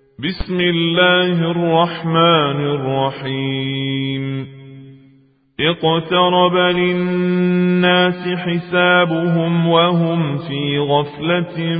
بسم الله الرحمن الرحيم. اقترب للناس حسابهم وهم في غفلة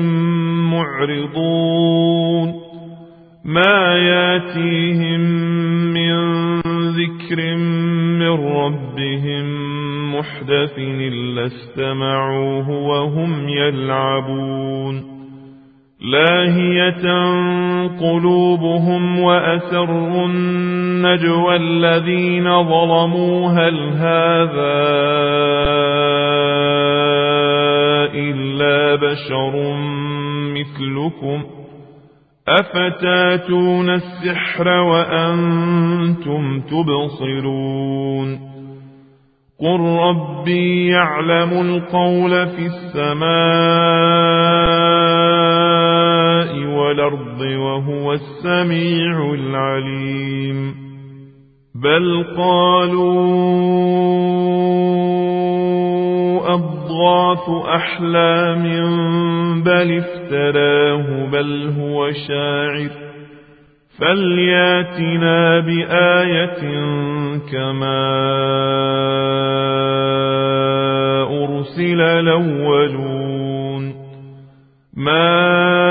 معرضون. ما ياتيهم من ذكر من ربهم محدث إلا استمعوه وهم يلعبون. لاهية قلوبهم وأسروا النجوى الذين ظلموا هل هذا إلا بشر مثلكم أفتاتون السحر وأنتم تبصرون. قل ربي يعلم القول في السماء والأرض وهو السميع العليم. بل قالوا أضغاث أحلام بل افتراه بل هو شاعر فلياتنا بآية كما أرسل الأولون. ما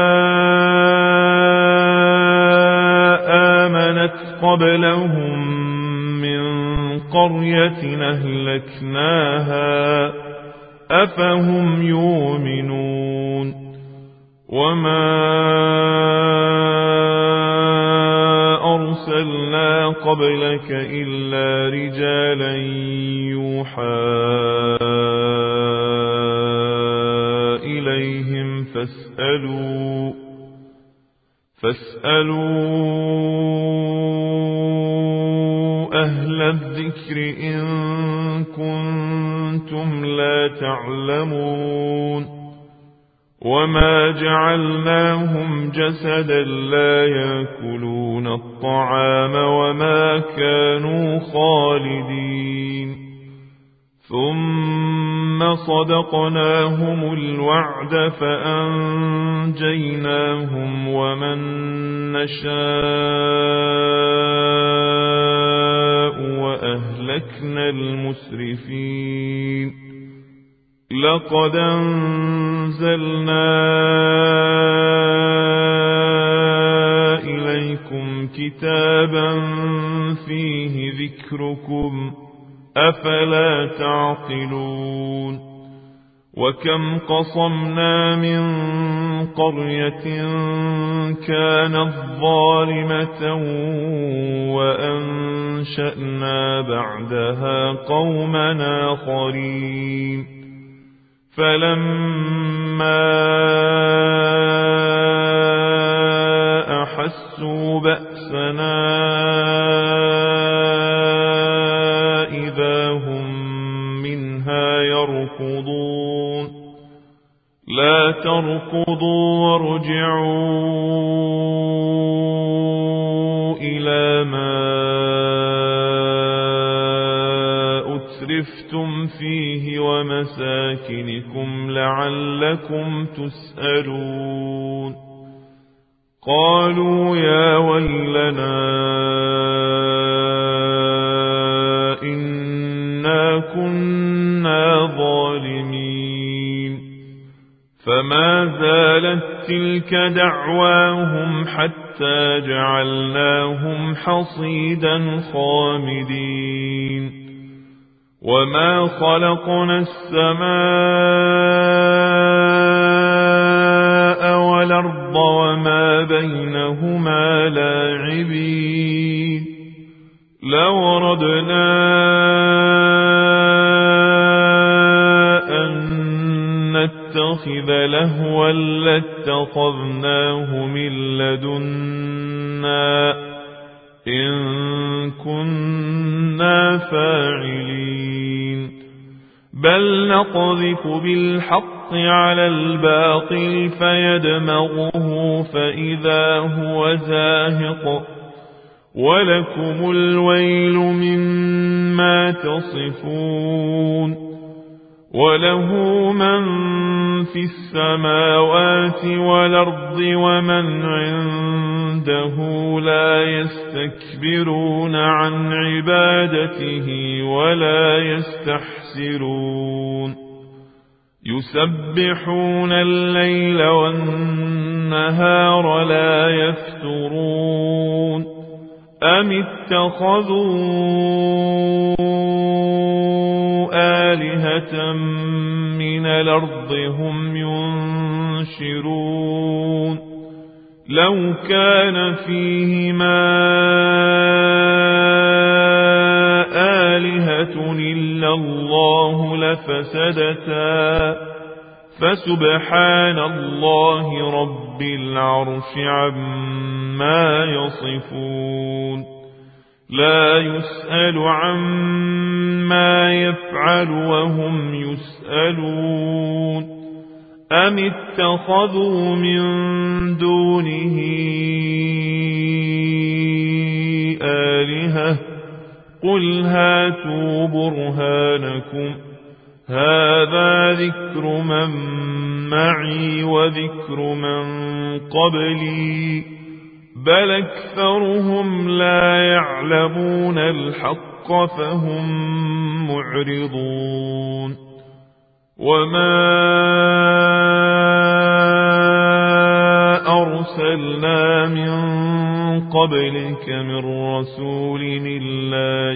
آمنت قبلهم من قرية أهلكناها أفهم يؤمنون. وما أرسلنا قبلك إلا رجالا يوحى إليهم فاسألوا أهل الذكر إن كنتم لا تعلمون. وما جعلناهم جسدا لا يأكلون الطعام وما كانوا خالدين. ثم صدقناهم الوعد فأنجيناهم ومن نشاء وأهلكنا المسرفين. لقد أنزلنا إليكم كتابا فيه ذكركم أفلا تعقلون. وكم قصمنا من قرية كانت ظالمة وأنشأنا بعدها قومنا آخرين. فلما أحسوا بأسنا إذا هم منها يركضون. لا تركضوا وارجعوا إلى ما أترفتم فيه ومساكنكم لعلكم تسألون. قالوا يا ويلنا إنا كنا ظالمين. فما زالت تلك دعواهم حتى جعلناهم حصيدا خامدين. وما خلقنا السماء والأرض وما بينهما لاعبين. لو أردنا أن نتخذ لهوا لاتخذناه من لدنا إن كنا فاعلين. بل نقذف بالحق على الباطل فيدمغه فإذا هو زاهق ولكم الويل مما تصفون. وله من في السماوات والأرض ومن عنده عنده لا يستكبرون عن عبادته ولا يستحسرون يسبحون الليل والنهار لا يفترون أم اتخذوا آلهة من الأرض هم ينشرون لو كان فيهما آلهة إلا الله لفسدتا فسبحان الله رب العرش عما يصفون لا يسأل عما يفعل وهم يسألون أم اتخذوا من دونه آلهة قل هاتوا برهانكم هذا ذكر من معي وذكر من قبلي بل أكثرهم لا يعلمون الحق فهم معرضون وما أرسلنا من قبلك من رسول إلا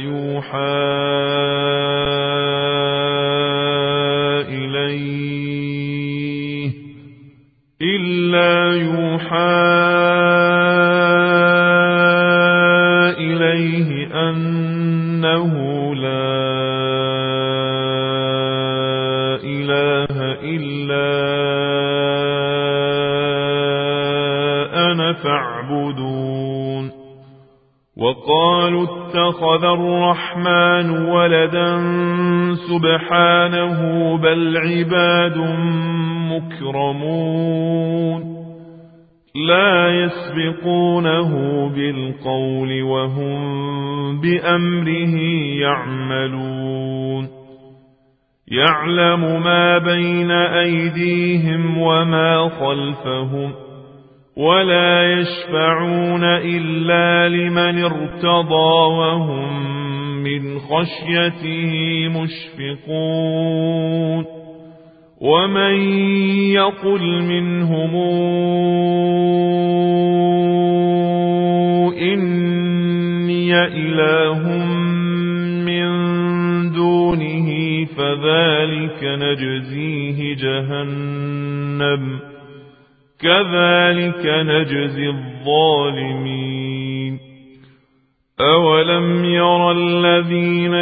يوحى إليه أنه لا إله إلا أنا فاعبدون وقالوا اتخذ الرحمن ولدا سبحانه بل عباد مكرمون لا يسبقونه بالقول وهم بأمره يعملون يعلم ما بين أيديهم وما خلفهم ولا يشفعون إلا لمن ارتضى وهم من خشيته مشفقون ومن يقل منهم إني إله من دونه فذلك نجزيه جهنم كذلك نجزي الظالمين أولم ير الذين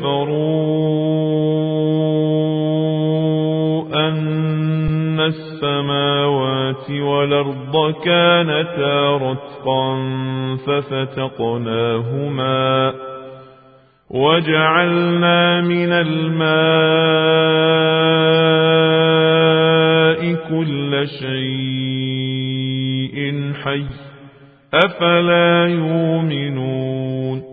كفروا أن السماوات والأرض كانتا رتقا ففتقناهما وجعلنا من الماء كل شيء حي أفلا يؤمنون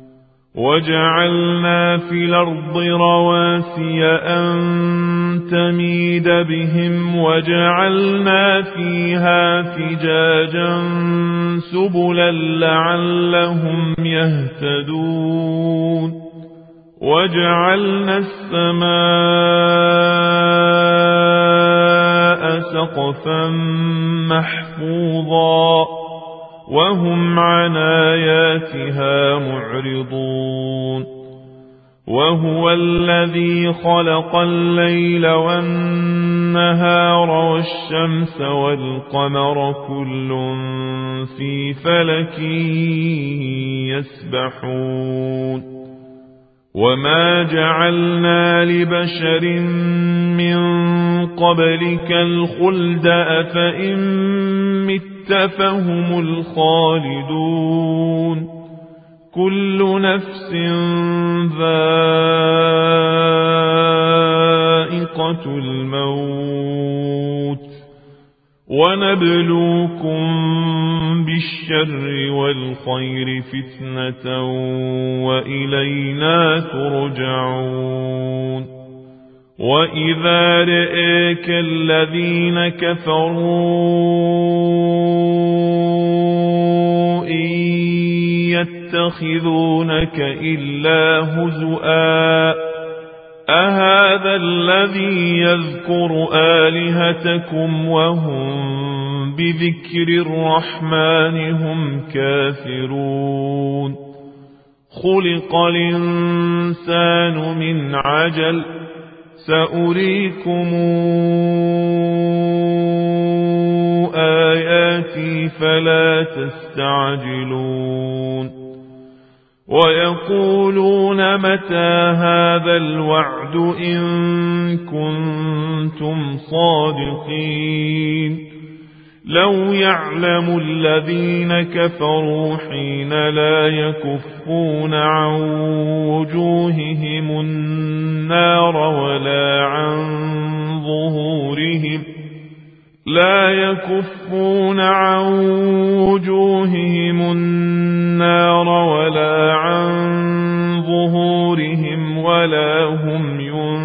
وجعلنا في الأرض رواسي أن تميد بهم وجعلنا فيها فجاجا سبلا لعلهم يهتدون وجعلنا السماء سقفا محفوظا وهم عن آياتها معرضون وهو الذي خلق الليل والنهار والشمس والقمر كل في فلك يسبحون وما جعلنا لبشر من قبلك الخلد أفإن مت فهم الخالدون كل نفس ذائقة الموت ونبلوكم بالشر والخير فتنة وإلينا ترجعون وإذا رئيك الذين كفروا يتخذونك إلا هزؤا أهذا الذي يذكر آلهتكم وهم بذكر الرحمن هم كافرون خلق الإنسان من عجل سأريكم آياتي فلا تستعجلون ويقولون متى هذا الوعد إن كنتم صادقين لو يعلم الذين كفروا حين لا يكفون عن وجوههم النار ولا عن ظهورهم لا يكفون عن وجوههم النار ولا عن ظهورهم ولا هم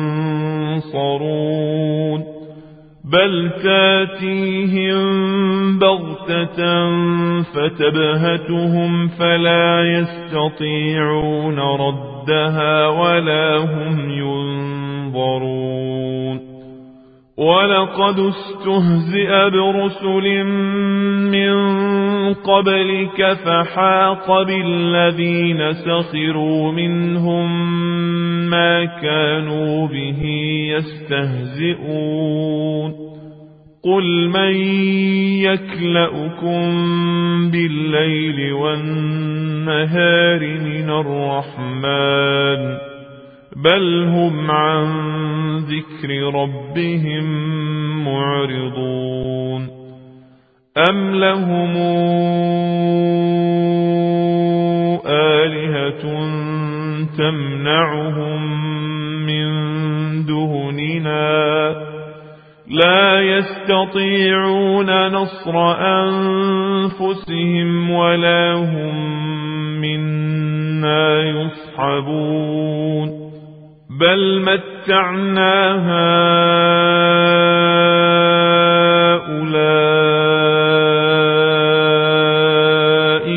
ينصرون بل تاتيهم بغتة فتبهتهم فلا يستطيعون ردها ولا هم ينظرون ولقد استهزئ برسل من قبلك فحاق بالذين سخروا منهم ما كانوا به يستهزئون قل من يكلؤكم بالليل والنهار من الرحمن بل هم عن ذكر ربهم معرضون أم لهم آلهة تمنعهم من دوننا لا يستطيعون نصر أنفسهم ولا هم منا يصحبون بل متعنا هؤلاء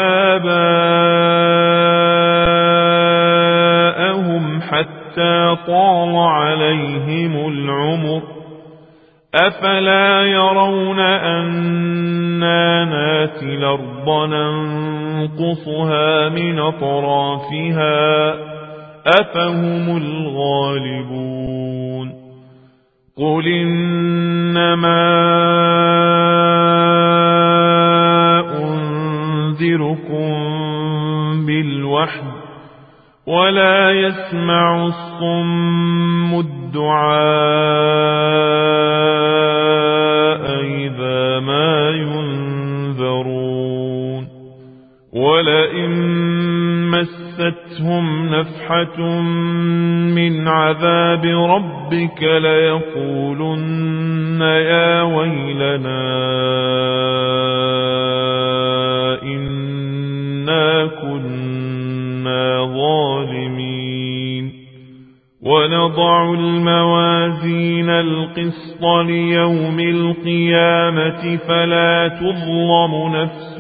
وآباءهم حتى طال عليهم العمر أفلا يرون أنا ناتي الأرض ننقصها من أطرافها أفهم الغالبون قل إنما أنذركم بالوحي ولا يسمع الصم الدعاء إذا ما ينذرون ولئن مستهم نفحة من عذاب ربك ليقولن يا ويلنا إنا كنا ظالمين ونضع الموازين القسط ليوم القيامة فلا تظلم نفس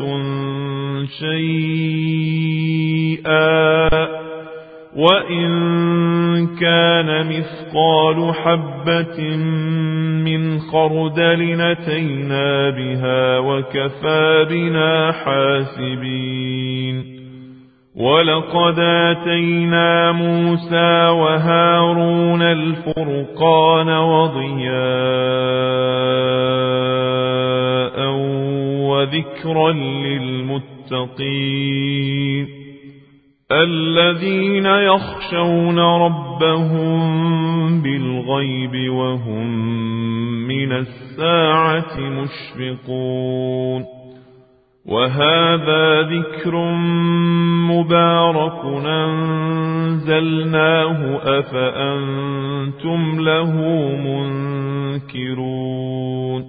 شيئا وإن كان مثقال حبة من خردل أتينا بها وكفى بنا حاسبين ولقد آتينا موسى وهارون الفرقان وضياء وذكرا للمتقين الذين يخشون ربهم بالغيب وهم من الساعة مشفقون وهذا ذكر مبارك أنزلناه أفأنتم له منكرون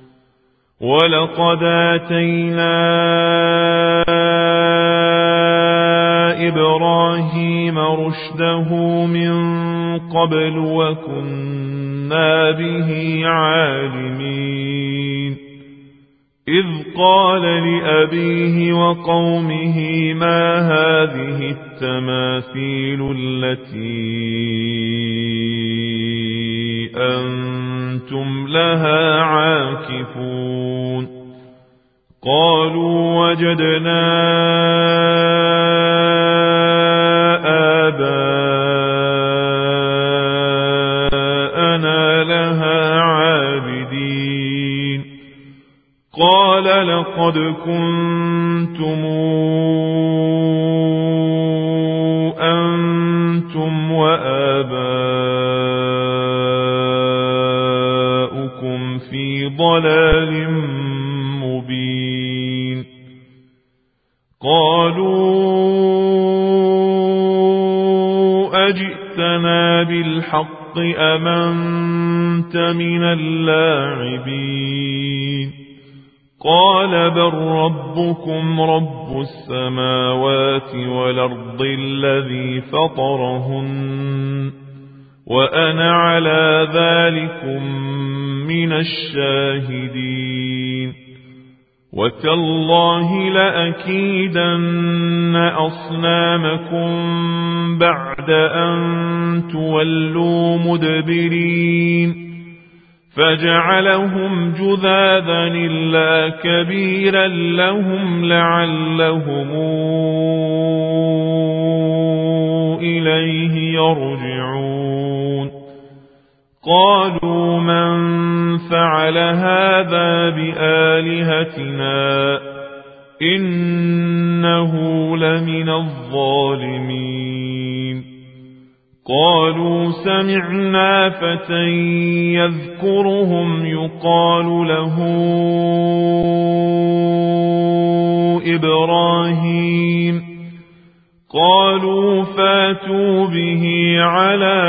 ولقد آتينا إبراهيم رشده من قبل وكنا به عالمين إذ قال لأبيه وقومه ما هذه التماثيل التي أنتم لها عاكفون قالوا وجدنا آباءنا لها عابدين قال لقد كنتم أنتم وآباؤكم في ضلال مبين قالوا أجئتنا بالحق أم أنت من اللاعبين قال بل ربكم رب السماوات والأرض الذي فطرهن وأنا على ذلكم من الشاهدين وتالله لأكيدن أصنامكم بعد أن تولوا مدبرين فجعلهم جذاذا إلا كبيرا لهم لعلهم إليه يرجعون قالوا من فعل هذا بآلهتنا إنه لمن الظالمين قالوا سمعنا فتى يذكرهم يقال له إبراهيم قالوا فاتوا به على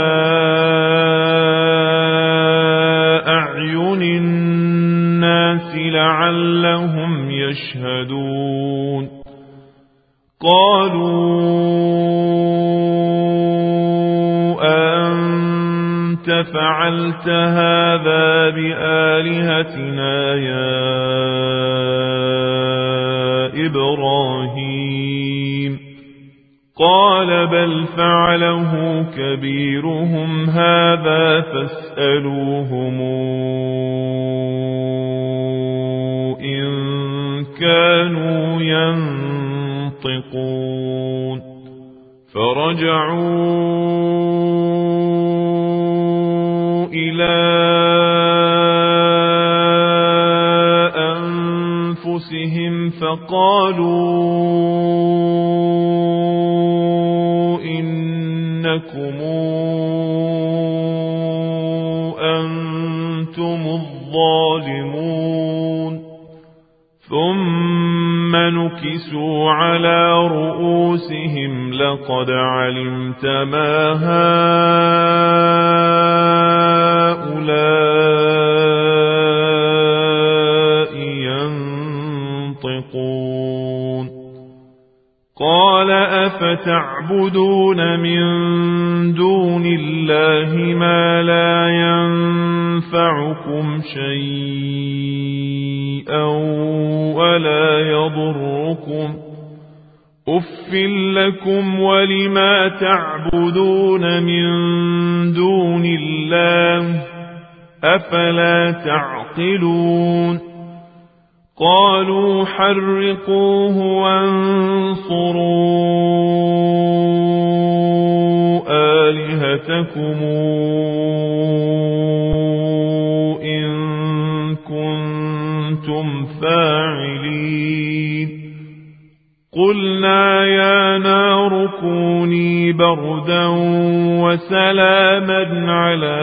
أعين الناس لعلهم يشهدون قالوا أنت فعلت هذا بآلهتنا يا إبراهيم قال بل فعله كبيرهم هذا فاسألوهم إن كانوا ينطقون فرجعوا إلى أنفسهم فقالوا إنكم أنتم الظالمون ثم نكسوا على رؤوسهم لقد علمت ما هؤلاء ينطقون قال أفتعبدون من دون الله ما لا ينفعكم شيئا ولا يضركم أف لكم ولما تعبدون من دون الله أفلا تعقلون قالوا حرقوه وانصروا آلهتكم إن كنتم فاعلين قلنا يا نار كوني بردا وسلاما على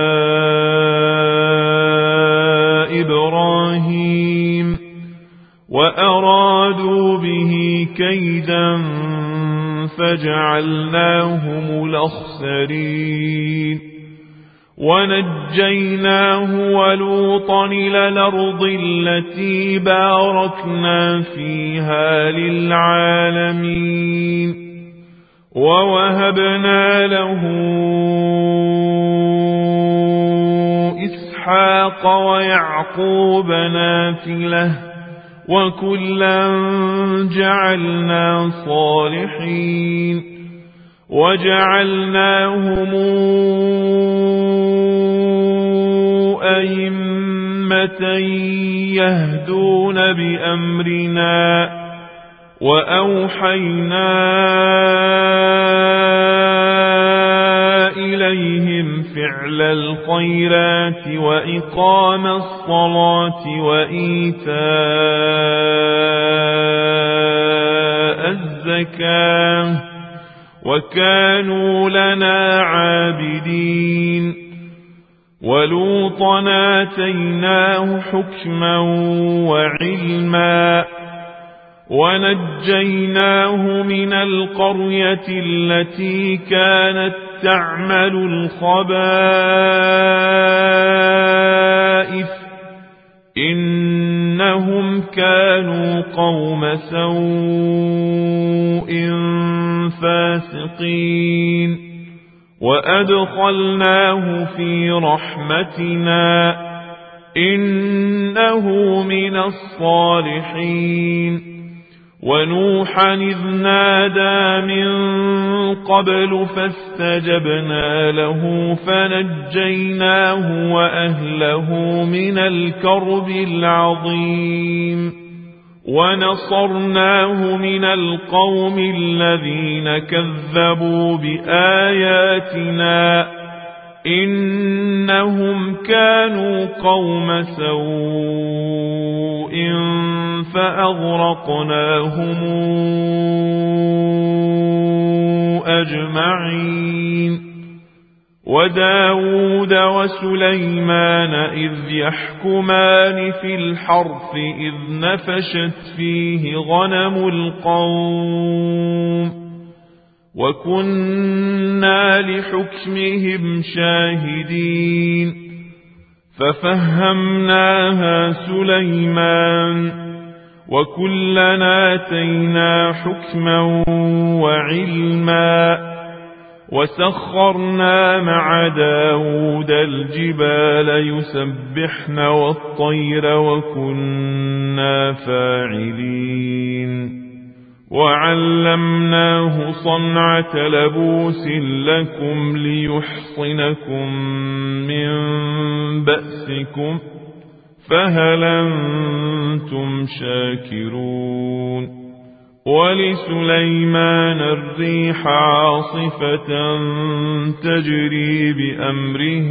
إبراهيم وأرادوا به كيدا فجعلناهم الأخسرين ونجيناه ولوطا إلى الأرض التي باركنا فيها للعالمين ووهبنا له وإسحاق ويعقوب نافلة وكلا جعلنا صالحين وجعلناهم أئمة يهدون بأمرنا وأوحينا إليهم فعل الخيرات وإقام الصلاة وإيتاء الزكاة وكانوا لنا عابدين ولوطا آتيناه حكما وعلما ونجيناه من القرية التي كانت تعمل الخبائث إنهم كانوا قوم سوء فاسقين وأدخلناه في رحمتنا إنه من الصالحين ونوحا إذ نادى من قبل فاستجبنا له فنجيناه وأهله من الكرب العظيم ونصرناه من القوم الذين كذبوا بآياتنا إنهم كانوا قوم سوء فأغرقناهم أجمعين وداود وسليمان إذ يحكمان في الحرث إذ نفشت فيه غنم القوم وكنا لحكمهم شاهدين ففهمناها سليمان وكلنا آتينا حكما وعلما وسخرنا مع داود الجبال يسبحن والطير وكنا فاعلين وعلمناه صنعة لبوس لكم ليحصنكم من بأسكم فهل أنتم شاكرون ولسليمان الريح عاصفة تجري بأمره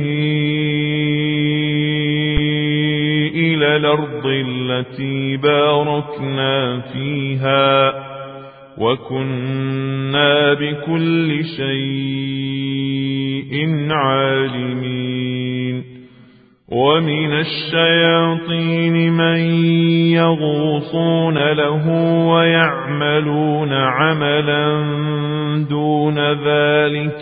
إلى الأرض التي باركنا فيها وكنا بكل شيء عالمين ومن الشياطين من يغوصون له ويعملون عملا دون ذلك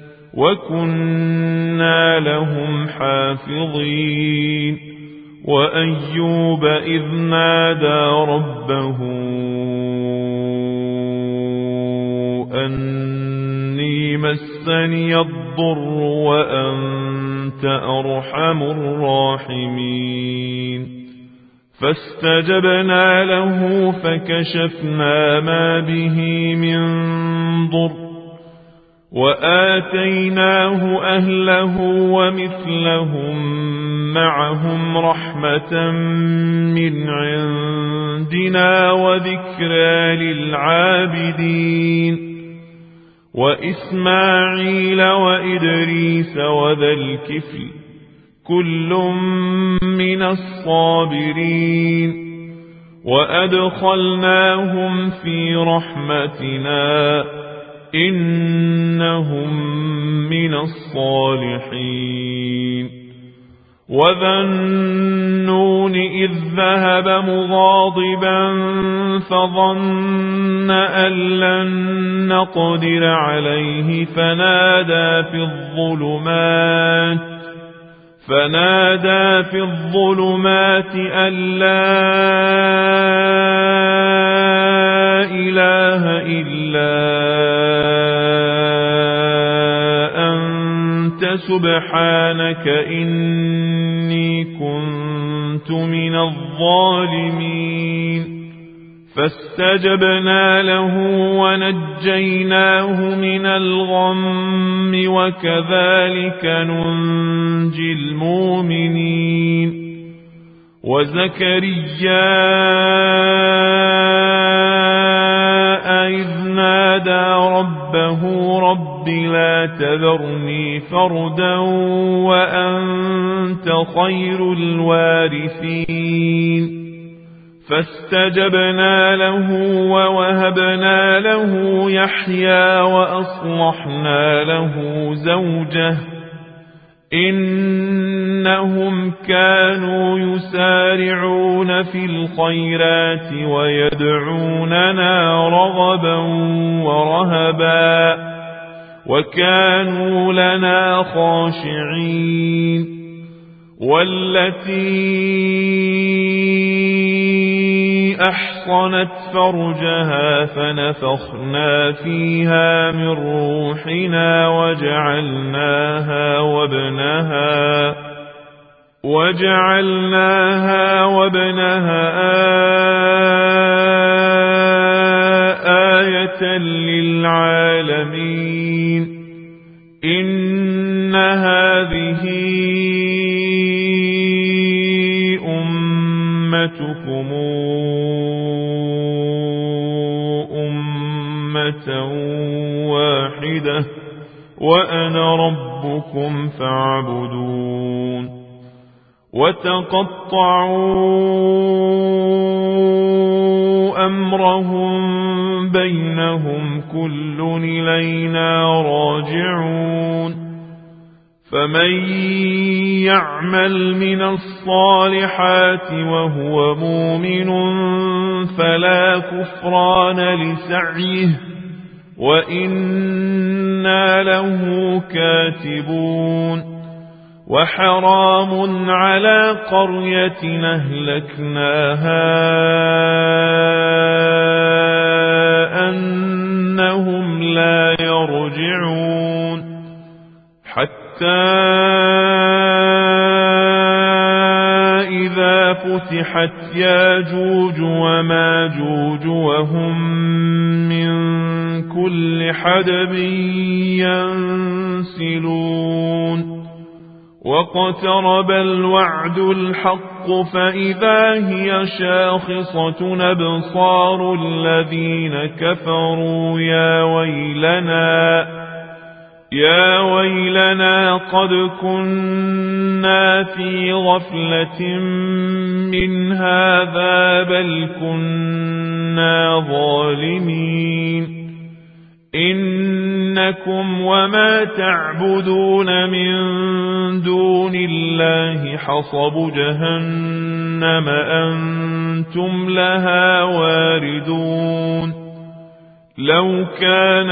وكنا لهم حافظين وأيوب إذ نادى ربه أني مسني الضر وأنت أرحم الراحمين فاستجبنا له فكشفنا ما به من ضر وآتيناه أهله ومثلهم معهم رحمة من عندنا وذكرى للعابدين وإسماعيل وإدريس وذا الكفل كل من الصابرين وأدخلناهم في رحمتنا إنهم من الصالحين وذا النون إذ ذهب مغاضبا فظن أن لن نقدر عليه فنادى في الظلمات أن لا إله إلا أنت سبحانك إني الظالمين فاستجبنا له ونجيناه من الغم وكذلك ننجي المؤمنين وزكريا إذ نادى ربه رب لا تذرني فردا وأنت خير الوارثين فاستجبنا له ووهبنا له يحيى وأصلحنا له زوجه إنهم كانوا يسارعون في الخيرات ويدعوننا رغبا ورهبا وكانوا لنا خاشعين والتي أحصنت فرجها فنفخنا فيها من روحنا وجعلناها وابنها آية للعالمين إن هذه أمتكم أمة واحدة وأنا ربكم فاعبدون وتقطعوا أمرهم بينهم كل إلينا راجعون فمن يعمل من الصالحات وهو مؤمن فلا كفران لسعيه وإنا له كاتبون وحرام على قرية أهلكناها أنهم لا يرجعون حتى إذا فتحت ياجوج وماجوج وهم من كل حدب ينسلون واقترب الوعد الحق فإذا هي شاخصة أبصار الذين كفروا يا ويلنا قد كنا في غفلة من هذا بل كنا ظالمين إنكم وما تعبدون من دون الله حصب جهنم أنتم لها واردون لو كان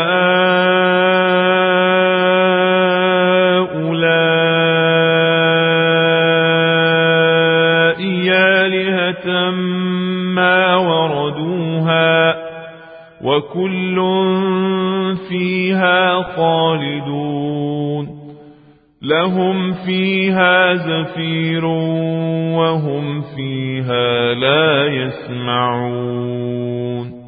هؤلاء آلهة ما وردوها وكل فيها خالدون لهم فيها زفير وهم فيها لا يسمعون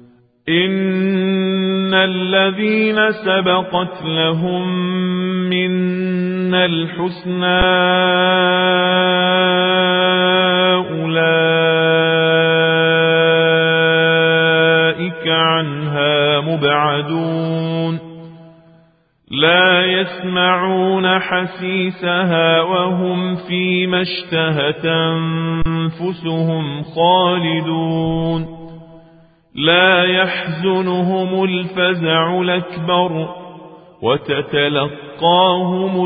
إن الذين سبقت لهم منا الحسنى أولئك عنها مبعدون لا يسمعون حسيسها وهم فيما اشتهت أنفسهم خالدون لا يحزنهم الفزع الأكبر وتتلقاهم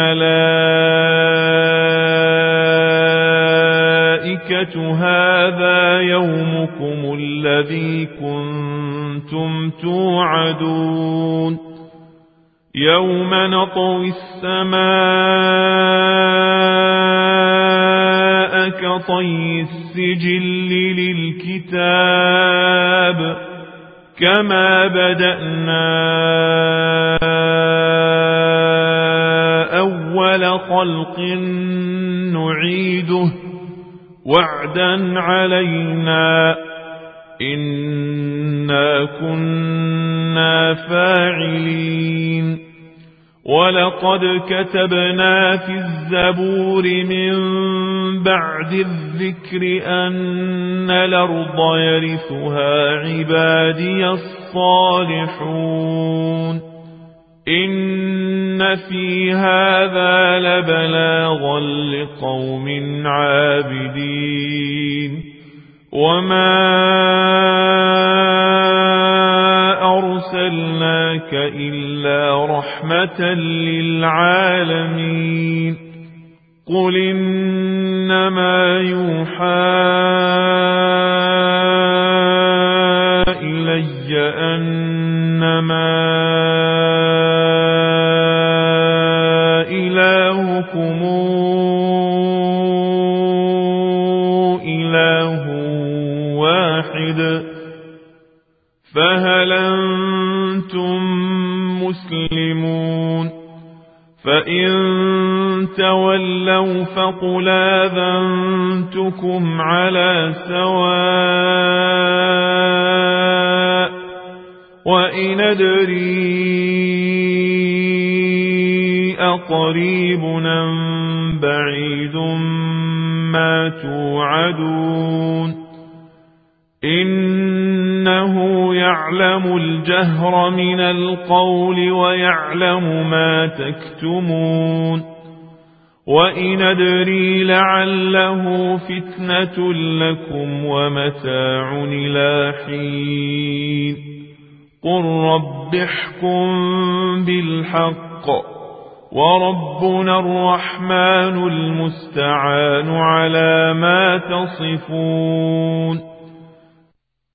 الملائكة هذا يومكم الذي كنتم توعدون يوم نطوي السماء كطي السجل للكتاب كما بدأنا أول خلق نعيده إنا كنا فاعلين ولقد كتبنا في الزبور من بعد الذكر أن الأرض يرثها عبادي الصالحون إن في هذا لبلاغا لقوم عابدين وما أرسلناك إلا رحمة للعالمين قل إنما يوحى إلي أنما إلهكم إله واحد فهل أنتم مسلمون فإن تولوا فقل آذنتكم على سواء وإن أدري أقريب أم بعيد ما توعدون إنه يعلم الجهر من القول ويعلم ما تكتمون وإن أدري لعله فتنة لكم ومتاع إلى حين قل رب احكم بالحق وربنا الرحمن المستعان على ما تصفون